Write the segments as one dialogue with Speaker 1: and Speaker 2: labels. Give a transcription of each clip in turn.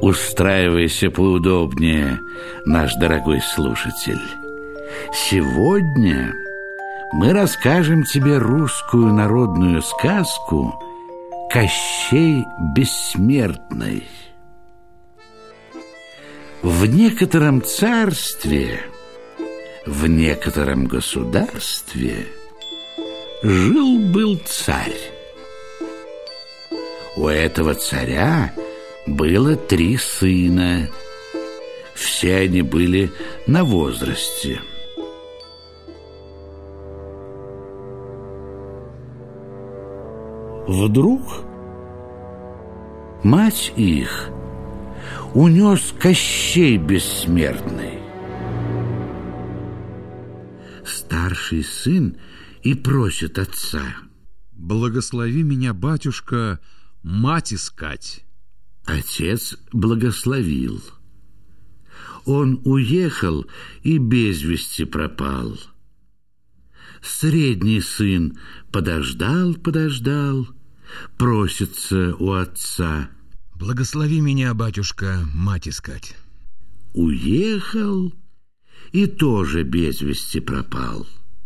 Speaker 1: Устраивайся поудобнее, наш дорогой слушатель. Сегодня мы расскажем тебе русскую народную сказку «Кощей Бессмертный». В некотором царстве, в некотором государстве жил-был царь. У этого царя было 3 сына. Все они были на возрасте. Вдруг мать их унес Кощей Бессмертный. Старший сын и просит отца:
Speaker 2: «Благослови меня, батюшка, мать искать».
Speaker 1: Отец благословил. Он уехал и без вести пропал. Средний сын подождал, просится у отца:
Speaker 3: «Благослови меня, батюшка, мать искать».
Speaker 1: Уехал и тоже без вести пропал.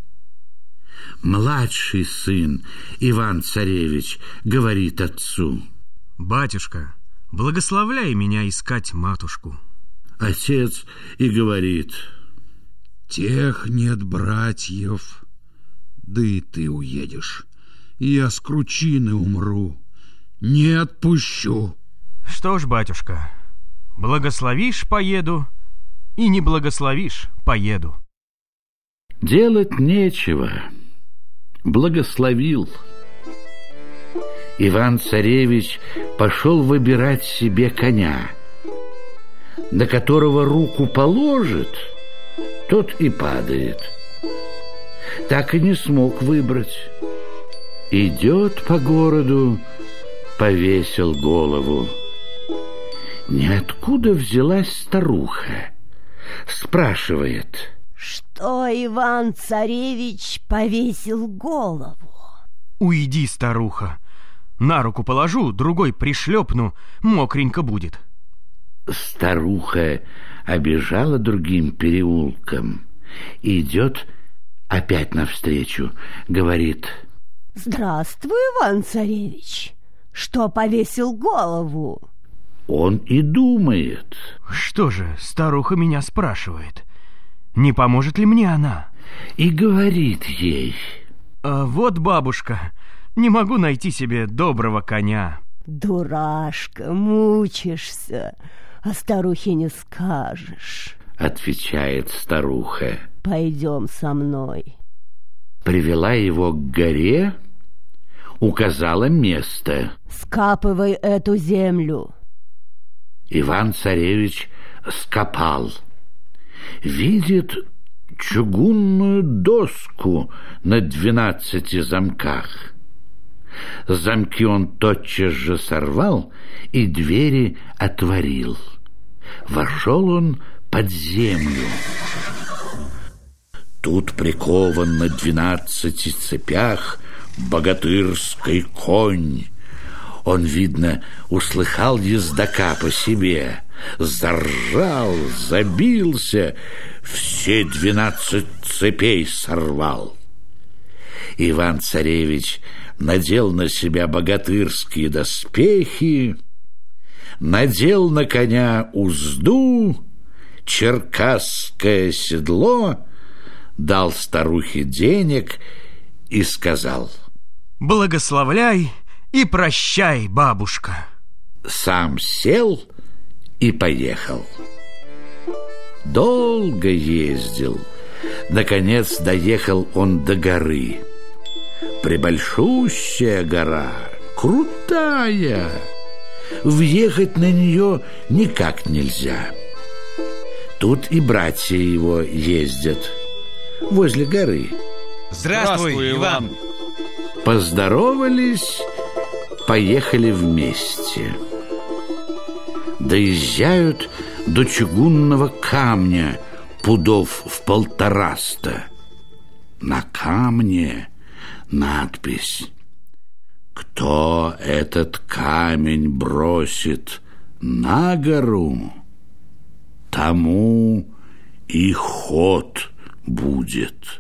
Speaker 1: Младший сын Иван-царевич говорит отцу:
Speaker 3: «Батюшка, благословляй меня искать матушку».
Speaker 1: Отец и говорит:
Speaker 2: «Тех нет братьев, да и ты уедешь. Я с кручины умру, не отпущу».
Speaker 3: «Что ж, батюшка, благословишь — поеду, и не благословишь — поеду».
Speaker 1: Делать нечего, благословил. Иван-царевич пошел выбирать себе коня. На которого руку положит, тот и падает. Так и не смог выбрать. Идет по городу, повесил голову. Ниоткуда взялась старуха. Спрашивает:
Speaker 4: «Что Иван-царевич повесил голову?»
Speaker 3: «Уйди, старуха, на руку положу, другой пришлепну, мокренько будет».
Speaker 1: Старуха обежала другим переулком, идет опять навстречу, говорит:
Speaker 4: «Здравствуй, Иван-царевич, что повесил голову?»
Speaker 1: Он и думает:
Speaker 3: что же, старуха меня спрашивает, не поможет ли мне она?
Speaker 1: И говорит ей:
Speaker 3: вот, бабушка, не могу найти себе доброго коня.
Speaker 4: «Дурашка, мучишься, а старухе не скажешь»,
Speaker 1: отвечает старуха.
Speaker 4: «Пойдем со мной».
Speaker 1: Привела его к горе, указала место.
Speaker 4: «Скапывай эту землю».
Speaker 1: Иван-царевич скопал. Видит чугунную доску на 12 замках. Замки он тотчас же сорвал и двери отворил. Вошел он под землю. Тут прикован на 12 цепях богатырский конь. Он, видно, услыхал ездака по себе, заржал, забился, все 12 цепей сорвал. Иван-царевич надел на себя богатырские доспехи, надел на коня узду, черкасское седло, дал старухе денег и сказал:
Speaker 3: «Благословляй и прощай, бабушка».
Speaker 1: Сам сел и поехал. Долго ездил. Наконец доехал он до горы. Пребольшущая гора, крутая. Въехать на нее никак нельзя. Тут и братья его ездят возле горы.
Speaker 5: Здравствуй, Иван.
Speaker 1: Поздоровались, поехали вместе. Доезжают до чугунного камня пудов в 150. На камне надпись: «Кто этот камень бросит на гору, тому и ход будет.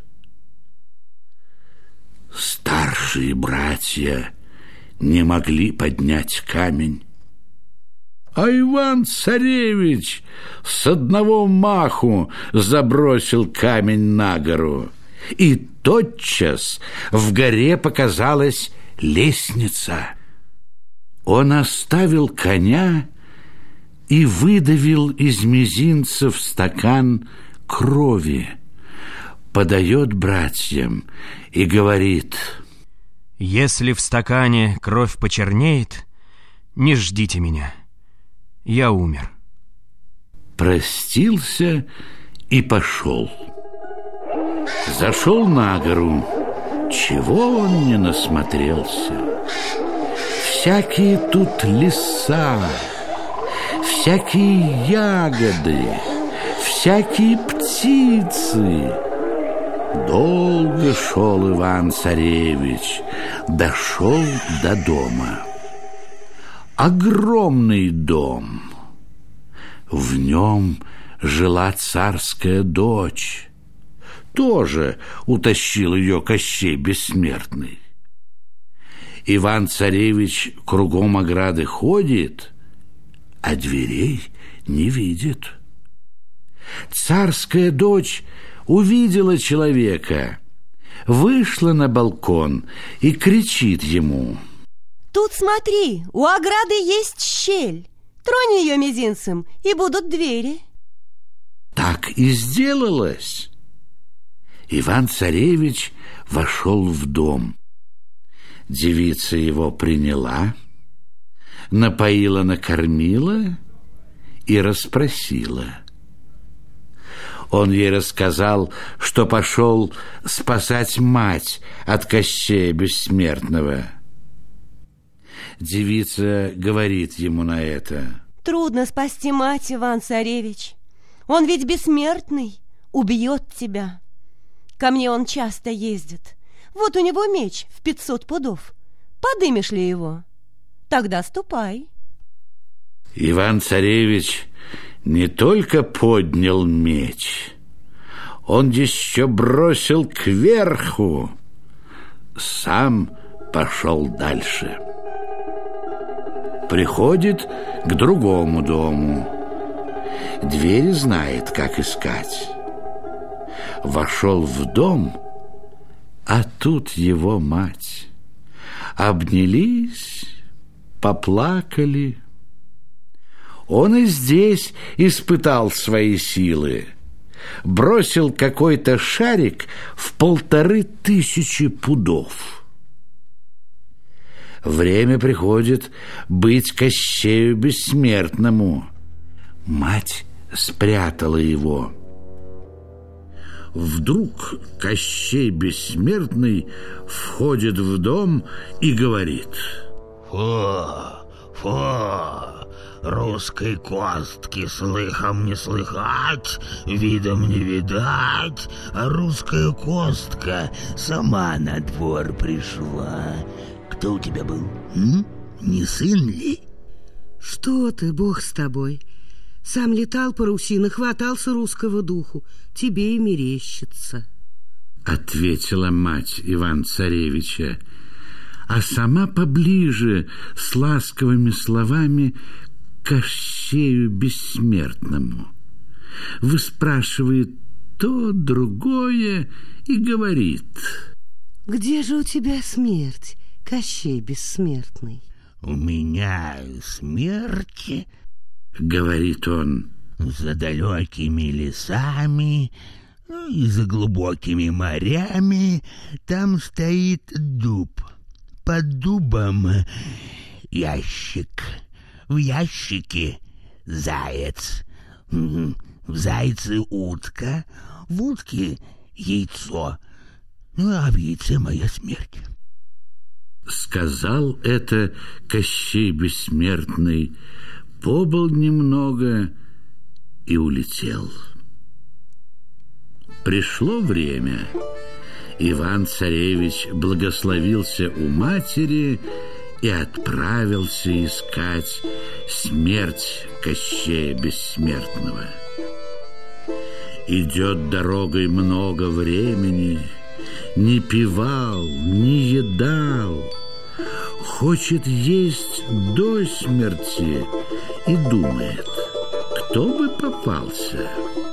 Speaker 1: Старшие братья не могли поднять камень, а Иван-царевич с одного маху забросил камень на гору, и тотчас в горе показалась лестница. Он оставил коня и выдавил из мизинцев стакан крови, подает братьям и говорит:
Speaker 3: «Если в стакане кровь почернеет, не ждите меня, я умер».
Speaker 1: Простился и пошел. Зашел на гору, чего он не насмотрелся. Всякие тут леса, всякие ягоды, всякие птицы. Долго шел Иван-царевич, дошел до дома. Огромный дом. В нем жила царская дочь. Тоже утащил ее Кощей Бессмертный. Иван-царевич кругом ограды ходит, а дверей не видит. Царская дочь увидела человека, вышла на балкон и кричит ему:
Speaker 4: «Тут смотри, у ограды есть щель. Тронь ее мизинцем, и будут двери».
Speaker 1: Так и сделалось. Иван-царевич вошел в дом. Девица его приняла, напоила, накормила и расспросила. Он ей рассказал, что пошел спасать мать от Кощея Бессмертного. Девица говорит ему на это:
Speaker 4: «Трудно спасти мать, Иван-царевич. Он ведь бессмертный, убьет тебя. Ко мне он часто ездит. Вот у него меч в 500 пудов. Подымешь ли его? Тогда ступай».
Speaker 1: Иван-царевич не только поднял меч, он еще бросил кверху, сам пошел дальше. Приходит к другому дому. Дверь знает, как искать. Вошел в дом, а тут его мать. Обнялись, поплакали. Он и здесь испытал свои силы. Бросил какой-то шарик в 1500 пудов. Время приходит быть Кощею Бессмертному. Мать спрятала его. Вдруг Кощей Бессмертный входит в дом и говорит:
Speaker 6: Фу, русской костки слыхом не слыхать, видом не видать, а русская костка сама на двор пришла. Кто у тебя был? Не сын ли?
Speaker 7: Что ты, Бог с тобой. Сам летал по Руси, нахватался русского духу. Тебе и мерещится.
Speaker 1: Ответила мать Иван-царевича, а сама поближе с ласковыми словами к Кощею Бессмертному. Выспрашивает то, другое и говорит:
Speaker 7: где же у тебя смерть, Кощей Бессмертный?
Speaker 6: У меня смерть,
Speaker 1: говорит он,
Speaker 6: за далекими лесами и за глубокими морями. Там стоит дуб. Под дубом ящик. В ящике заяц. В зайце утка. В утке яйцо. А в яйце моя смерть.
Speaker 1: Сказал это Кощей Бессмертный, побыл немного и улетел. Пришло время. Иван-царевич благословился у матери и отправился искать смерть Кощея Бессмертного. Идет дорогой много времени, не пивал, не едал, хочет есть до смерти и думает, кто бы попался.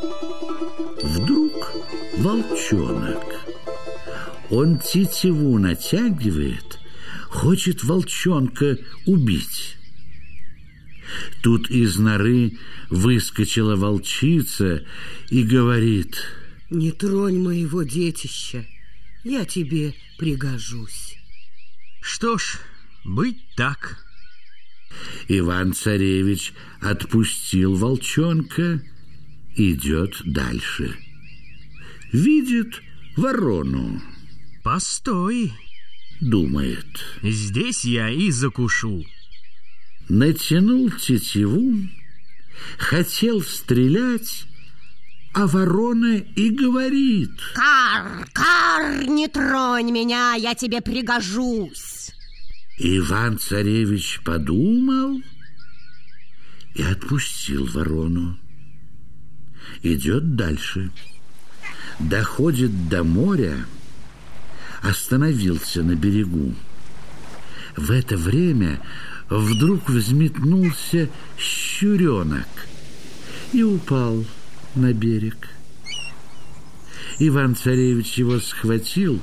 Speaker 1: Вдруг волчонок. Он тетиву натягивает, хочет волчонка убить. Тут из норы выскочила волчица и говорит:
Speaker 7: «Не тронь моего детища, я тебе пригожусь».
Speaker 3: Что ж, быть так.
Speaker 1: Иван-царевич отпустил волчонка, идет дальше. Видит ворону.
Speaker 3: Постой,
Speaker 1: Думает.
Speaker 3: здесь я и закушу.
Speaker 1: Натянул тетиву, хотел стрелять, а ворона и говорит:
Speaker 4: «Кар, кар, не тронь меня, я тебе пригожусь».
Speaker 1: Иван-царевич подумал и отпустил ворону. Идет дальше. Доходит до моря, остановился на берегу. В это время вдруг взметнулся щуренок и упал на берег. Иван-царевич его схватил.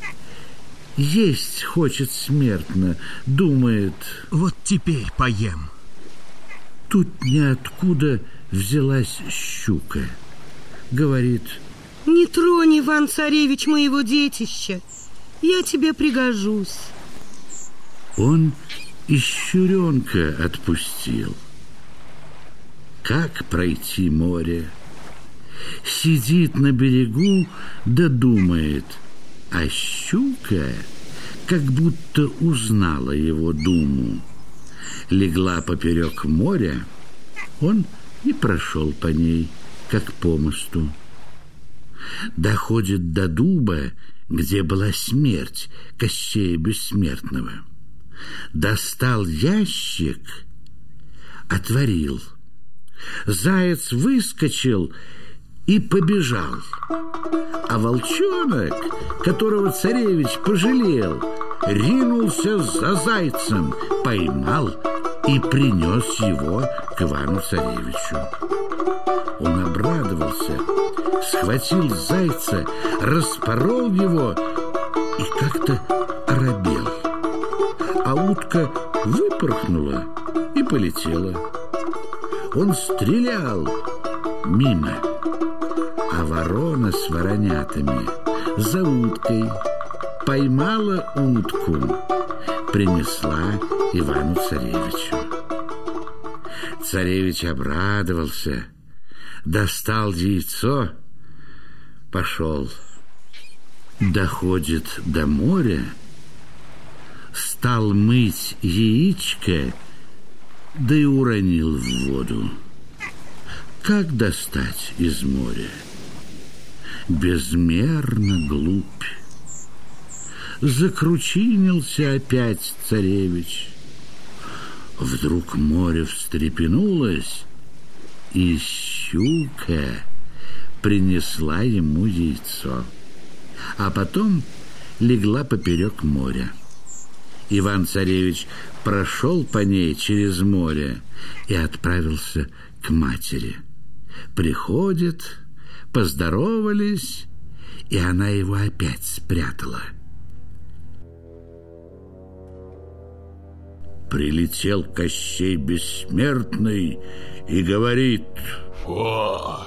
Speaker 1: Есть хочет смертно, думает:
Speaker 3: вот теперь поем.
Speaker 1: Тут ниоткуда взялась щука. Говорит:
Speaker 7: «Не тронь, Иван-царевич, моего детища, я тебе пригожусь».
Speaker 1: Он и щуренка отпустил. Как пройти море? Сидит на берегу, да думает, а щука как будто узнала его думу. Легла поперек моря, он и прошел по ней, как по мосту. Доходит до дуба, где была смерть Кощея Бессмертного. Достал ящик, отворил. Заяц выскочил и побежал. А волчонок, которого царевич пожалел, ринулся за зайцем, поймал и принес его к Ивану-царевичу. Он обрадовался, схватил зайца, распорол его и как-то оробел. А утка выпорхнула и полетела. Он стрелял мимо, а ворона с воронятами за уткой поймала утку, принесла Ивану-царевичу. Царевич обрадовался, достал яйцо, пошел. Доходит до моря, стал мыть яичко, да и уронил в воду. Как достать из моря? Безмерно глубь. Закручинился опять царевич. Вдруг море встрепенулось, и щука принесла ему яйцо, а потом легла поперек моря. Иван-царевич прошел по ней через море и отправился к матери. Приходит, поздоровались, и она его опять спрятала. Прилетел Кощей Бессмертный и говорит:
Speaker 6: Фу,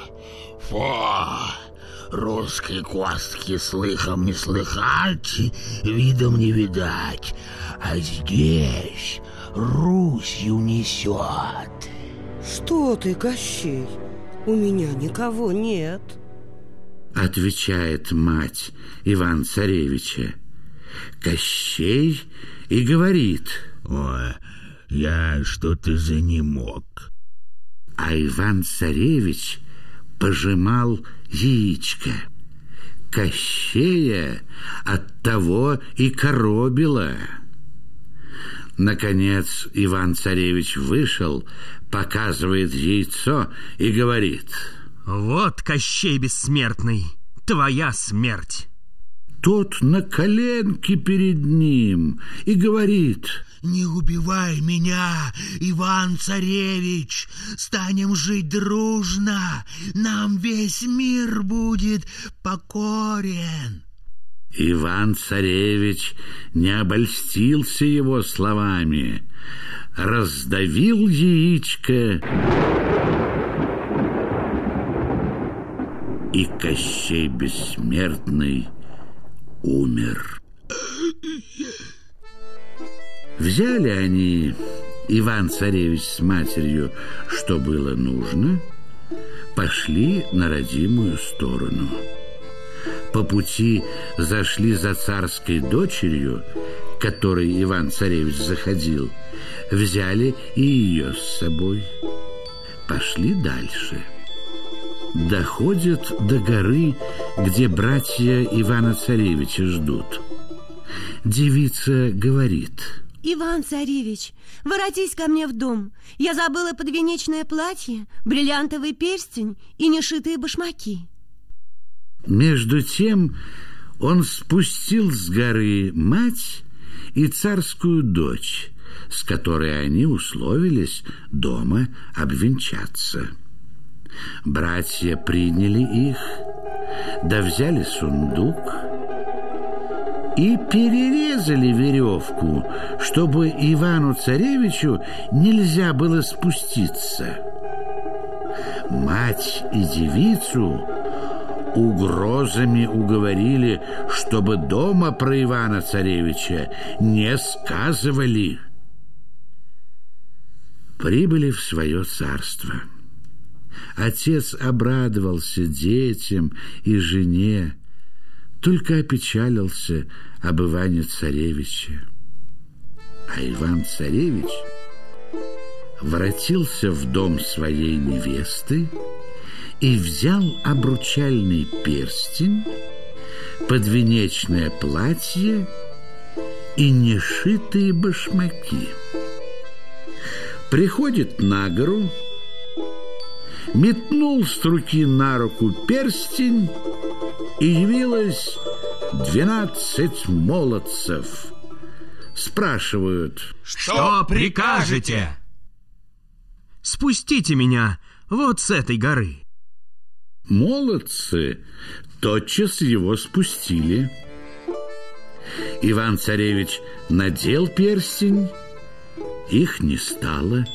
Speaker 6: русской костки слыхом не слыхать, видом не видать, а здесь Русью несет.
Speaker 7: «Что ты, Кощей? У меня никого нет»,
Speaker 1: — отвечает мать Ивана-царевича. Кощей и говорит:
Speaker 6: «Ой, я что-то занемог».
Speaker 1: А Иван-царевич пожимал яичко. Кощея от того и коробило. Наконец Иван-царевич вышел, показывает яйцо и говорит:
Speaker 3: «Вот, Кощей Бессмертный, твоя смерть!»
Speaker 1: Тот на коленке перед ним и говорит:
Speaker 6: «Не убивай меня, Иван-царевич! Станем жить дружно, нам весь мир будет покорен!»
Speaker 1: Иван-царевич не обольстился его словами, раздавил яичко, и Кощей Бессмертный умер. Взяли они, Иван-царевич с матерью, что было нужно, пошли на родимую сторону. По пути зашли за царской дочерью, к которой Иван-царевич заходил, взяли и ее с собой. Пошли дальше. Доходят до горы, где братья Ивана-царевича ждут. Девица говорит:
Speaker 4: «Иван-царевич, воротись ко мне в дом. Я забыла подвенечное платье, бриллиантовый перстень и нешитые башмаки».
Speaker 1: Между тем он спустил с горы мать и царскую дочь, с которой они условились дома обвенчаться. Братья приняли их, да взяли сундук и перерезали веревку, чтобы Ивану-царевичу нельзя было спуститься. Мать и девицу угрозами уговорили, чтобы дома про Ивана-царевича не сказывали. Прибыли в свое царство. Отец обрадовался детям и жене, только опечалился об Иване-царевиче. А Иван-царевич воротился в дом своей невесты и взял обручальный перстень, подвенечное платье и нешитые башмаки. Приходит на гору, метнул с руки на руку перстень, и явилось 12 молодцев. Спрашивают:
Speaker 5: «Что прикажете?»
Speaker 3: «Спустите меня вот с этой горы».
Speaker 1: Молодцы тотчас его спустили. Иван-царевич надел перстень, их не стало.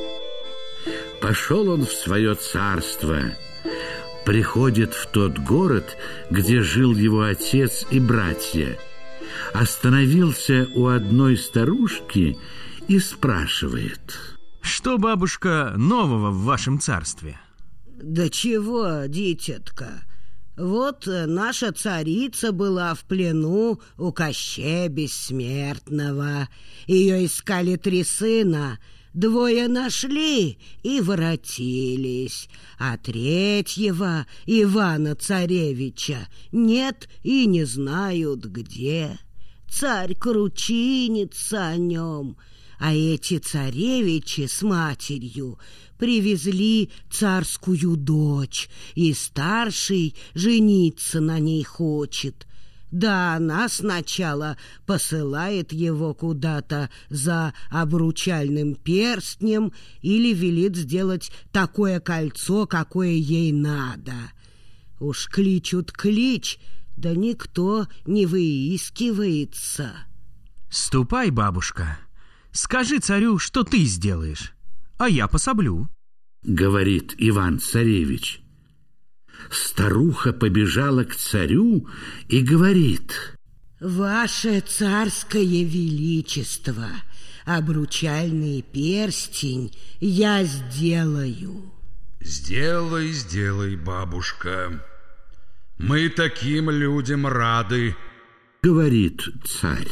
Speaker 1: Пошел он в свое царство, приходит в тот город, где жил его отец и братья, остановился у одной старушки и спрашивает:
Speaker 3: «Что, бабушка, нового в вашем царстве?»
Speaker 7: Да чего, дитятка, вот наша царица была в плену у Кощея Бессмертного. Ее искали 3 сына, 2 нашли и воротились, а 3-го, Ивана-царевича, нет и не знают где. Царь кручинится о нем, а эти царевичи с матерью привезли царскую дочь, и старший жениться на ней хочет. Да она сначала посылает его куда-то за обручальным перстнем или велит сделать такое кольцо, какое ей надо. Уж кличут клич, да никто не выискивается.
Speaker 3: «Ступай, бабушка, скажи царю, что ты сделаешь, а я пособлю»,
Speaker 1: — говорит Иван-царевич. Старуха побежала к царю и говорит:
Speaker 7: «Ваше царское величество, обручальный перстень я сделаю».
Speaker 2: «Сделай, сделай, бабушка. Мы таким людям рады»,
Speaker 1: — говорит царь.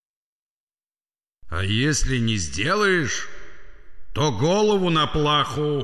Speaker 2: «А если не сделаешь, то голову на плаху».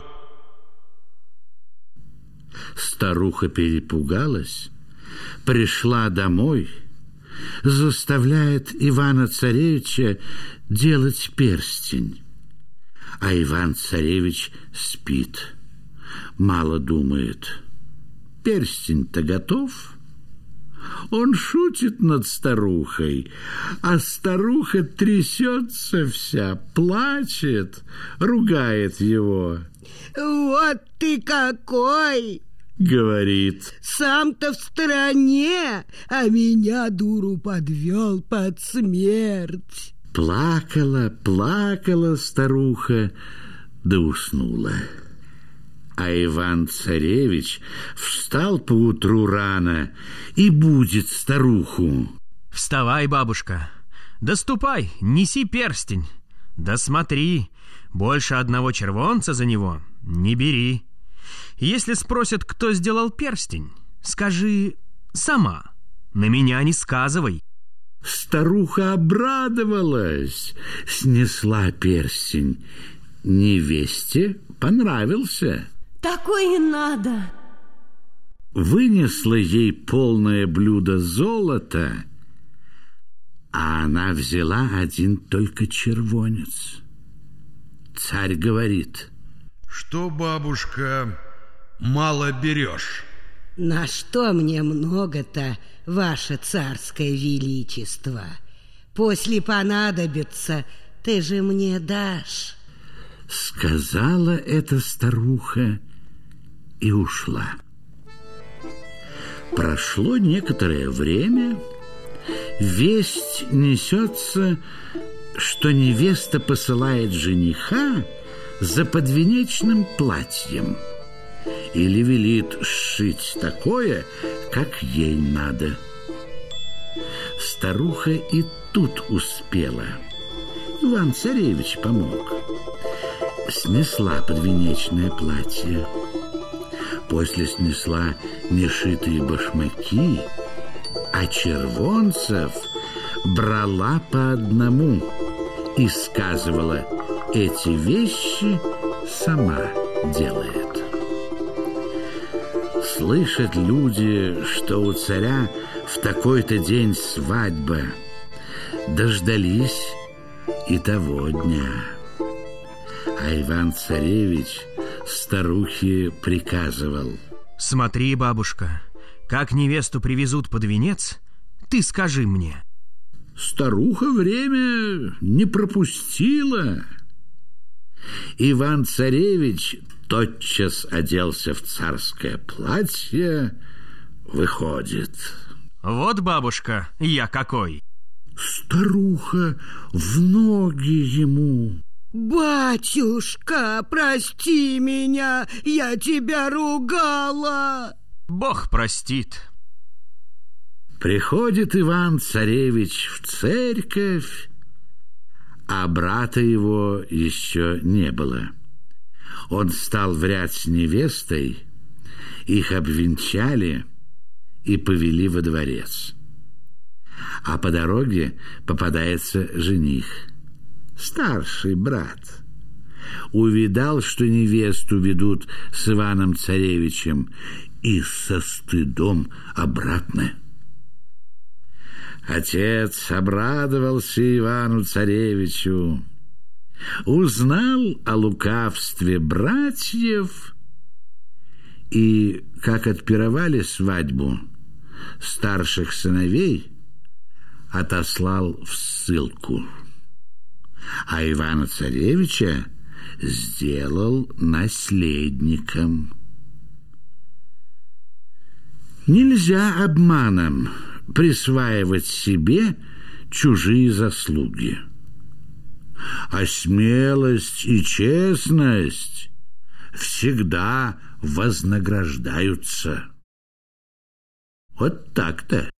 Speaker 1: Старуха перепугалась, пришла домой, заставляет Ивана-царевича делать перстень. А Иван-царевич спит, мало думает. Перстень-то готов. Он шутит над старухой, а старуха трясется вся, плачет, ругает его.
Speaker 7: «Вот ты какой!»
Speaker 1: — говорит.
Speaker 7: «Сам-то в стороне, а меня, дуру, подвел под смерть».
Speaker 1: Плакала, плакала старуха, да уснула. А Иван-царевич встал поутру рано и будит старуху.
Speaker 3: Вставай, бабушка, да ступай, неси перстень. Да смотри, больше одного червонца за него не бери. Если спросят, кто сделал перстень, скажи сама, на меня не сказывай.
Speaker 1: Старуха обрадовалась, снесла перстень. Невесте понравился.
Speaker 4: Такой и надо.
Speaker 1: Вынесла ей полное блюдо золота, а она взяла один только червонец. Царь говорит:
Speaker 2: что, бабушка, мало берешь?
Speaker 7: На что мне много-то, ваше царское величество? После понадобится, ты же мне дашь.
Speaker 1: Сказала эта старуха и ушла. Прошло некоторое время, весть несется, что невеста посылает жениха за подвенечным платьем или велит сшить такое, как ей надо. Старуха и тут успела. Иван-царевич помог. Снесла подвенечное платье. После снесла нешитые башмаки, а червонцев брала по одному и сказывала: эти вещи сама делает. Слышат люди, что у царя в такой-то день свадьба. Дождались и того дня. А Иван-царевич старухе приказывал:
Speaker 3: смотри, бабушка, как невесту привезут под венец, ты скажи мне.
Speaker 1: Старуха время не пропустила. Иван-царевич тотчас оделся в царское платье, выходит.
Speaker 3: Вот, бабушка, я какой.
Speaker 1: Старуха в ноги ему:
Speaker 7: «Батюшка, прости меня, я тебя ругала!»
Speaker 3: Бог простит.
Speaker 1: Приходит Иван-царевич в церковь, а брата его еще не было. Он стал в ряд с невестой, их обвенчали и повели во дворец. А по дороге попадается жених, старший брат. Увидал, что невесту ведут с Иваном-царевичем, и со стыдом обратно. Отец обрадовался Ивану-царевичу, узнал о лукавстве братьев и, как отпировали свадьбу, старших сыновей отослал в ссылку, а Ивана-царевича сделал наследником. Нельзя обманом присваивать себе чужие заслуги, а смелость и честность всегда вознаграждаются. Вот так-то.